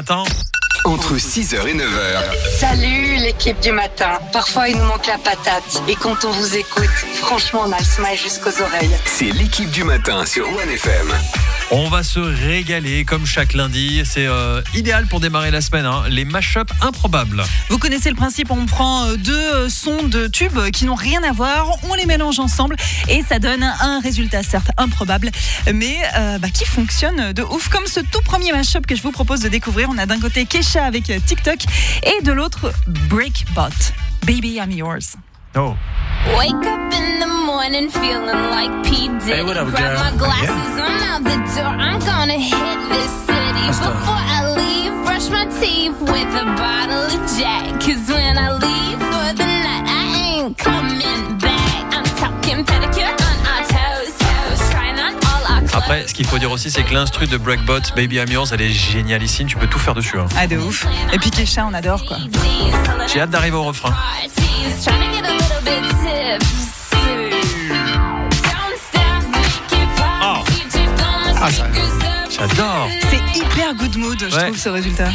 matin. Entre 6h et 9h. Salut l'équipe du matin. Parfois il nous manque la patate. Et quand on vous écoute, franchement on a le smile jusqu'aux oreilles. C'est l'équipe du matin sur One FM. On va se régaler comme chaque lundi. C'est idéal pour démarrer la semaine, hein. Les mash-up improbables. Vous connaissez le principe, on prend deux sons de tubes qui n'ont rien à voir, on les mélange ensemble et ça donne un résultat certes improbable, mais qui fonctionne de ouf. Comme ce tout premier mash-up que je vous propose de découvrir. On a d'un côté Kesha avec TikTok et de l'autre Breakbot, Baby I'm Yours. Oh. Wake up in the morning feeling like P. Diddy. Hey, what up, Grab girl? my glasses, Yeah. I'm out the door. I'm gonna hit this city. Let's go. Before I leave, brush my teeth with a bottle of Jack. 'Cause when I leave for the night, I ain't coming back. I'm talking pedicure on our toes, toes. Trying on all our clothes. Après, ce qu'il faut dire aussi, c'est que l'instru de Breakbot, Baby I'm Yours, elle est génialissime. Tu peux tout faire dessus, hein. Ah de ouf. Et puis Kesha, on adore quoi. J'ai hâte d'arriver au refrain. Trying to get a little bit tipsy. Don't stop, make it pop. Oh. DJ blow my Ah, ça- speakers up. J'adore. C'est hyper good mood, je Ouais. trouve ce résultat.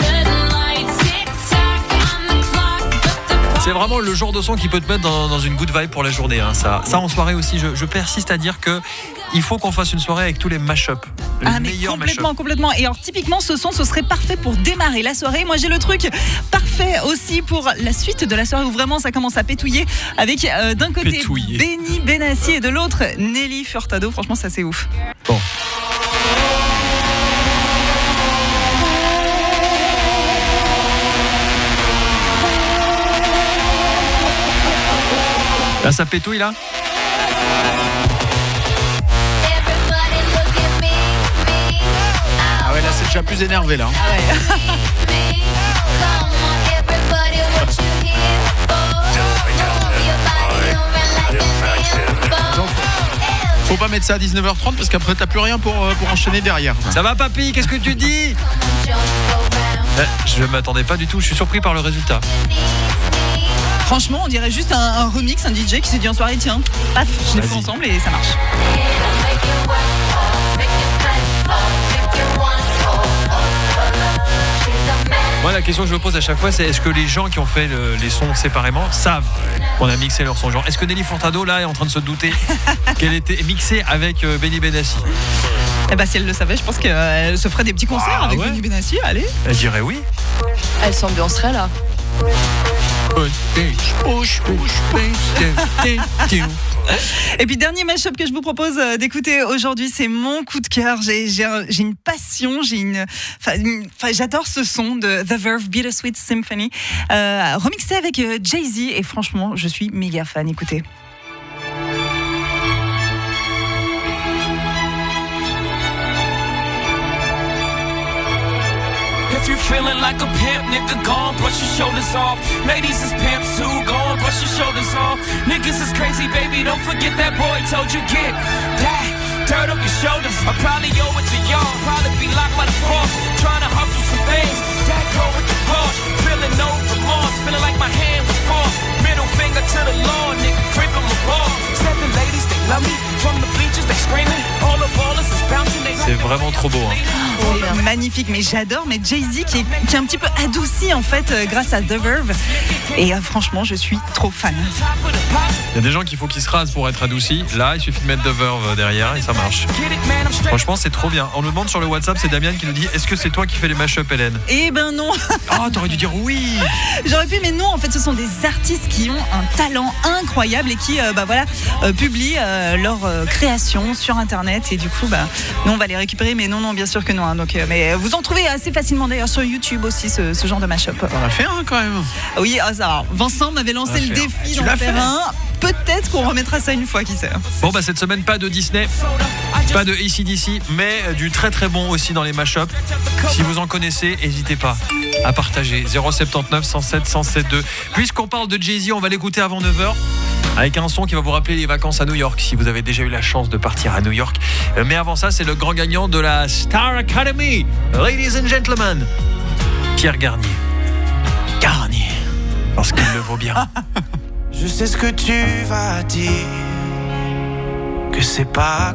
C'est vraiment le genre de son qui peut te mettre dans une good vibe pour la journée, hein. Ça en soirée aussi, je persiste à dire que il faut qu'on fasse une soirée avec tous les mash-up. Les Ah mais meilleurs complètement. Et alors typiquement ce son ce serait parfait pour démarrer la soirée. Moi j'ai le truc parfait aussi pour la suite de la soirée où vraiment ça commence à pétouiller avec d'un côté Pétouiller. Benny Benassi et de l'autre Nelly Furtado. Franchement ça c'est ouf. Bon. Là, ça pétouille, là. Ah ouais, là c'est déjà plus énervé là. Faut pas mettre ça à 19h30 parce qu'après t'as plus rien pour enchaîner derrière. Ça va, papy? Qu'est-ce que tu dis? Je m'attendais pas du tout. Je suis surpris par le résultat. Franchement on dirait juste un remix, un DJ qui s'est dit en soirée tiens, paf, je les fais Vas-y. ensemble et ça marche. Moi, la question que je me pose à chaque fois, c'est est-ce que les gens qui ont fait les sons séparément savent qu'on a mixé leur son? Genre, est-ce que Nelly Furtado, là, est en train de se douter qu'elle était mixée avec Benny Benassi? Et bah si elle le savait, je pense qu'elle se ferait des petits concerts Ah, avec ouais. Benny Benassi, allez. Elle dirait oui. Elle s'ambiancerait là. Et puis dernier mashup que je vous propose d'écouter aujourd'hui, c'est mon coup de cœur. J'ai une passion, j'adore ce son de The Verve, Bittersweet Symphony, remixé avec Jay-Z et franchement, je suis méga fan. Écoutez. If you feeling like a pimp, nigga, gon' brush your shoulders off. Ladies is pimps too, gon' brush your shoulders off. Niggas is crazy, baby, don't forget that boy told you get that dirt up your shoulders. I probably owe it to y'all, probably be locked by the force. Trying to hustle some things, that go with the boss. Feeling no remorse, feeling like my hand was forced. Middle finger to the law, nigga, creep on my ball. Said the ladies, they love me. From the bleachers, they screaming. All the ballers is bouncing, they C'est vraiment trop beau, hein. C'est magnifique, mais j'adore. Mais Jay-Z qui est un petit peu adouci en fait grâce à The Verve. Et franchement, je suis trop fan. Il y a des gens qu'il faut qu'ils se rasent pour être adoucis. Là, il suffit de mettre The Verve derrière et ça marche. Franchement, c'est trop bien. On nous demande sur le WhatsApp, c'est Damien qui nous dit: est-ce que c'est toi qui fais les mash-up, Hélène? Eh ben non. Oh, t'aurais dû dire oui. J'aurais pu, mais non. En fait, ce sont des artistes qui ont un talent incroyable et qui, publient leur création sur Internet. Et du coup, nous, on va les récupérer. Mais non, bien sûr que non. Hein. Donc, mais vous en trouvez assez facilement d'ailleurs sur YouTube aussi ce genre de mashup. On a fait un quand même. Oui, ça va. Vincent m'avait lancé le défi d'en l'as faire fait. un. Peut-être qu'on remettra ça une fois, qui sait. Bon, cette semaine, pas de Disney, pas de AC/DC, mais du très très bon aussi dans les mashups. Si vous en connaissez, n'hésitez pas à partager. 079 107 107.2. Puisqu'on parle de Jay-Z, on va l'écouter avant 9h. Avec un son qui va vous rappeler les vacances à New York, si vous avez déjà eu la chance de partir à New York. Mais avant ça, c'est le grand gagnant de la Star Academy. Ladies and gentlemen, Pierre Garnier. Parce qu'il le vaut bien. Je sais ce que tu vas dire, que c'est pas